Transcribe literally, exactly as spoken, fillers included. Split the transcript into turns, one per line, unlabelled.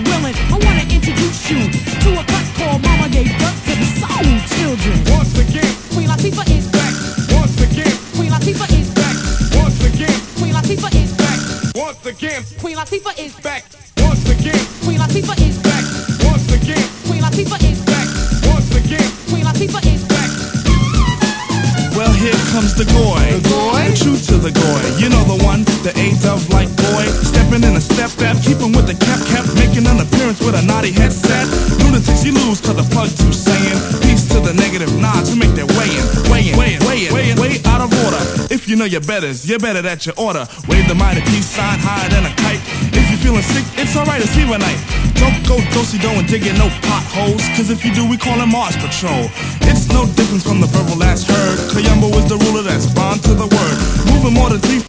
you're willing, I wanna introduce you to a cut called Mama Gave Birth to the Soul Children.
Once again,
Queen Latifah is
back. Once again,
Queen Latifah is
back. Once again,
Queen Latifah is
back. Once again,
Queen Latifah is
back. Once again,
Queen Latifah is
back. Once again,
Queen Latifah is
back. Once again,
Queen Latifah is
back.
Well, here comes the goy.
The goy?
The true to the goy. You know the one, the A-Dove like boy. Stepping in a step step, keeping with the cap cap. Making an appearance with a naughty headset. Lunatics, you lose cause the plug too saying. Peace to the negative nods who make their way in. Way in, way in, way in, way in, way out of order. If you know your betters, you're better at your order. Wave the mighty peace sign higher than a kite. If you're feeling sick, it's alright, it's fever night. Don't go do-si-do and dig in no potholes. Cause if you do, we call it Mars Patrol. It's no difference from the verbal last heard. Kayumbo is the ruler that's bond to the word. Moving more than three